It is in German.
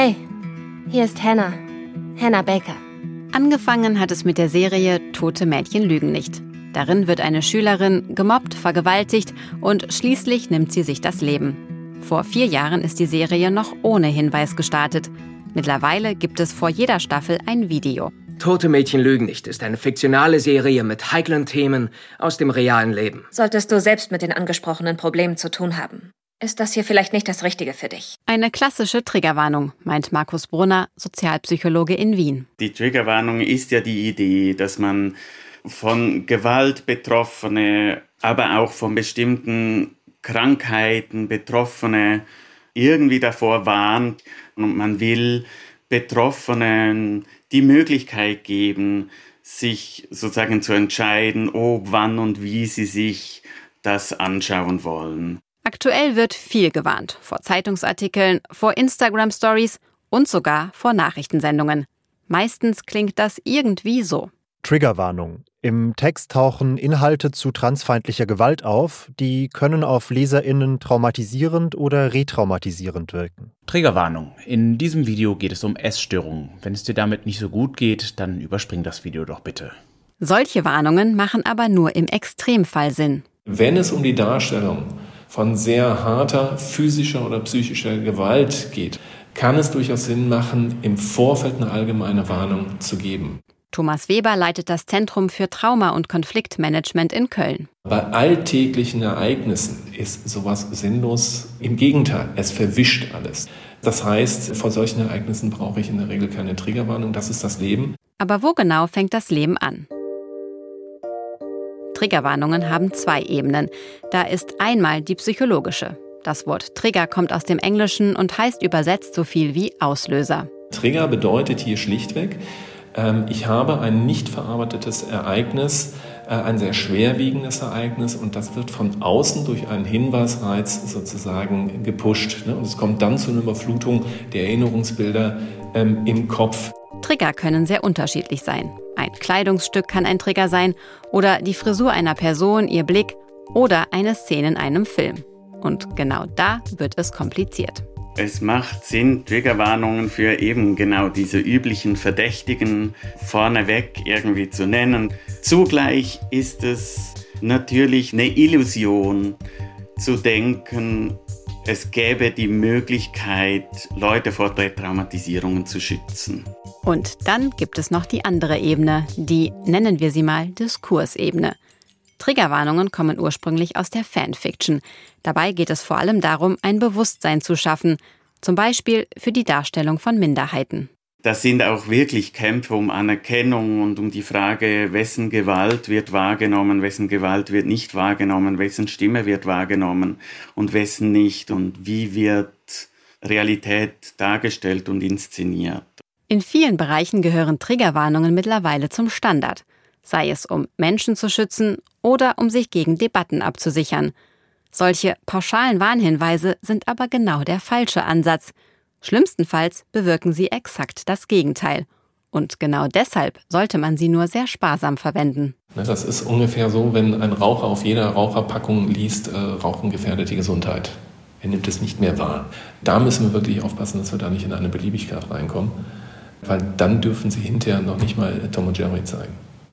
Hey, hier ist Hannah. Hannah Baker. Angefangen hat es mit der Serie Tote Mädchen lügen nicht. Darin wird eine Schülerin gemobbt, vergewaltigt und schließlich nimmt sie sich das Leben. Vor 4 Jahren ist die Serie noch ohne Hinweis gestartet. Mittlerweile gibt es vor jeder Staffel ein Video. Tote Mädchen lügen nicht ist eine fiktionale Serie mit heiklen Themen aus dem realen Leben. Solltest du selbst mit den angesprochenen Problemen zu tun haben, ist das hier vielleicht nicht das Richtige für dich. Eine klassische Triggerwarnung, meint Markus Brunner, Sozialpsychologe in Wien. Die Triggerwarnung ist ja die Idee, dass man von Gewalt Betroffene, aber auch von bestimmten Krankheiten Betroffene irgendwie davor warnt. Und man will Betroffenen die Möglichkeit geben, sich sozusagen zu entscheiden, ob, wann und wie sie sich das anschauen wollen. Aktuell wird viel gewarnt. Vor Zeitungsartikeln, vor Instagram-Stories und sogar vor Nachrichtensendungen. Meistens klingt das irgendwie so. Triggerwarnung. Im Text tauchen Inhalte zu transfeindlicher Gewalt auf, die können auf LeserInnen traumatisierend oder retraumatisierend wirken. Triggerwarnung. In diesem Video geht es um Essstörungen. Wenn es dir damit nicht so gut geht, dann überspring das Video doch bitte. Solche Warnungen machen aber nur im Extremfall Sinn. Wenn es um die Darstellung von sehr harter physischer oder psychischer Gewalt geht, kann es durchaus Sinn machen, im Vorfeld eine allgemeine Warnung zu geben. Thomas Weber leitet das Zentrum für Trauma- und Konfliktmanagement in Köln. Bei alltäglichen Ereignissen ist sowas sinnlos. Im Gegenteil, es verwischt alles. Das heißt, vor solchen Ereignissen brauche ich in der Regel keine Triggerwarnung. Das ist das Leben. Aber wo genau fängt das Leben an? Triggerwarnungen haben 2 Ebenen. Da ist einmal die psychologische. Das Wort Trigger kommt aus dem Englischen und heißt übersetzt so viel wie Auslöser. Trigger bedeutet hier schlichtweg, ich habe ein nicht verarbeitetes Ereignis, ein sehr schwerwiegendes Ereignis und das wird von außen durch einen Hinweisreiz sozusagen gepusht. Und es kommt dann zu einer Überflutung der Erinnerungsbilder im Kopf. Trigger können sehr unterschiedlich sein. Ein Kleidungsstück kann ein Trigger sein oder die Frisur einer Person, ihr Blick oder eine Szene in einem Film. Und genau da wird es kompliziert. Es macht Sinn, Triggerwarnungen für eben genau diese üblichen Verdächtigen vorneweg irgendwie zu nennen. Zugleich ist es natürlich eine Illusion zu denken, es gäbe die Möglichkeit, Leute vor Retraumatisierungen zu schützen. Und dann gibt es noch die andere Ebene, die, nennen wir sie mal, Diskursebene. Triggerwarnungen kommen ursprünglich aus der Fanfiction. Dabei geht es vor allem darum, ein Bewusstsein zu schaffen, zum Beispiel für die Darstellung von Minderheiten. Das sind auch wirklich Kämpfe um Anerkennung und um die Frage, wessen Gewalt wird wahrgenommen, wessen Gewalt wird nicht wahrgenommen, wessen Stimme wird wahrgenommen und wessen nicht und wie wird Realität dargestellt und inszeniert. In vielen Bereichen gehören Triggerwarnungen mittlerweile zum Standard. Sei es um Menschen zu schützen oder um sich gegen Debatten abzusichern. Solche pauschalen Warnhinweise sind aber genau der falsche Ansatz. Schlimmstenfalls bewirken sie exakt das Gegenteil. Und genau deshalb sollte man sie nur sehr sparsam verwenden. Das ist ungefähr so, wenn ein Raucher auf jeder Raucherpackung liest, Rauchen gefährdet die Gesundheit. Er nimmt es nicht mehr wahr. Da müssen wir wirklich aufpassen, dass wir da nicht in eine Beliebigkeit reinkommen, weil dann dürfen sie hinterher noch nicht mal Tom und Jerry zeigen.